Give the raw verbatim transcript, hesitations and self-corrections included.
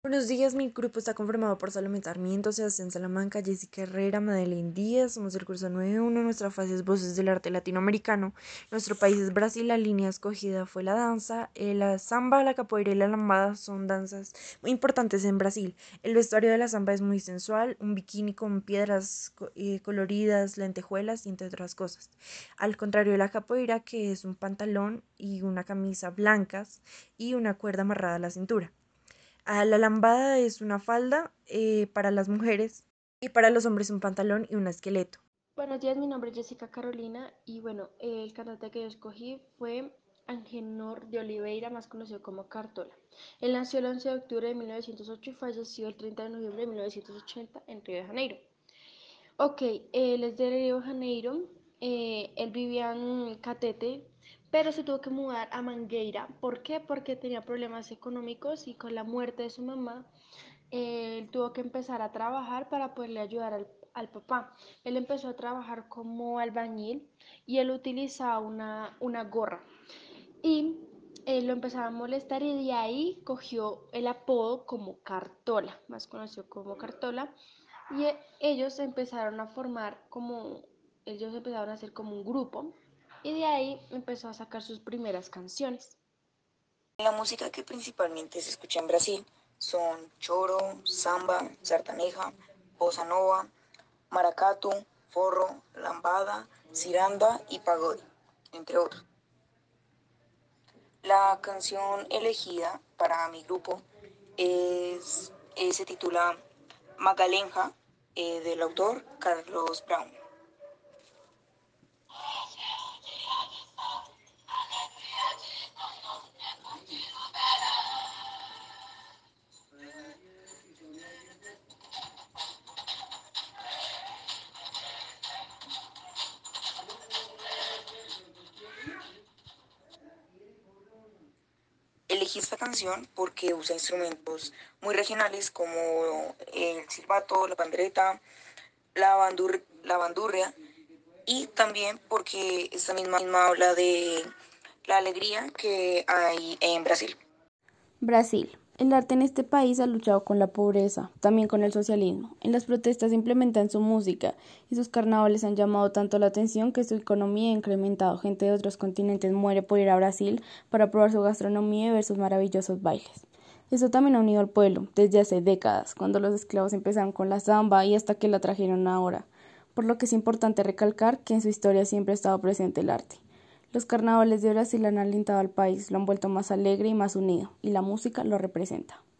Buenos días, mi grupo está conformado por Salomé Sarmiento, Sebastián Salamanca, Jessica Herrera, Madeleine Díaz, somos el curso nueve uno, nuestra fase es Voces del Arte Latinoamericano, nuestro país es Brasil, la línea escogida fue la danza, eh, la samba, la capoeira y la lambada son danzas muy importantes en Brasil. El vestuario de la samba es muy sensual, un bikini con piedras co- eh, coloridas, lentejuelas y entre otras cosas. Al contrario de la capoeira, que es un pantalón y una camisa blancas y una cuerda amarrada a la cintura. Ah, la lambada es una falda eh, para las mujeres y para los hombres un pantalón y un esqueleto. Buenos días, mi nombre es Jessica Carolina y bueno, el cantante que yo escogí fue Angenor de Oliveira, más conocido como Cartola. Él nació el once de octubre de mil novecientos ocho y falleció el treinta de noviembre de mil novecientos ochenta en Río de Janeiro. Ok, él es de Río de Janeiro, eh, él vivía en Catete, pero se tuvo que mudar a Mangueira. ¿Por qué? Porque tenía problemas económicos y con la muerte de su mamá, eh, él tuvo que empezar a trabajar para poderle ayudar al, al papá. Él empezó a trabajar como albañil y él utilizaba una, una gorra. Y él lo empezaba a molestar y de ahí cogió el apodo como Cartola, más conocido como Cartola. Y e- ellos empezaron a formar como, ellos empezaron a hacer como un grupo y de ahí empezó a sacar sus primeras canciones. La música que principalmente se escucha en Brasil son choro, samba, sertaneja, bossa nova, maracatu, forró, lambada, ciranda y pagode, entre otros. La canción elegida para mi grupo es, eh, se titula Magalenja, eh, del autor Carlos Brown. Elegí esta canción porque usa instrumentos muy regionales como el silbato, la pandereta, la, bandur la bandurria, y también porque esta misma, misma habla de la alegría que hay en Brasil. Brasil. El arte en este país ha luchado con la pobreza, también con el socialismo. En las protestas se implementan su música y sus carnavales han llamado tanto la atención que su economía ha incrementado. Gente de otros continentes muere por ir a Brasil para probar su gastronomía y ver sus maravillosos bailes. Eso también ha unido al pueblo desde hace décadas, cuando los esclavos empezaron con la samba y hasta que la trajeron ahora, por lo que es importante recalcar que en su historia siempre ha estado presente el arte. Los carnavales de Brasil han alentado al país, lo han vuelto más alegre y más unido, y la música lo representa.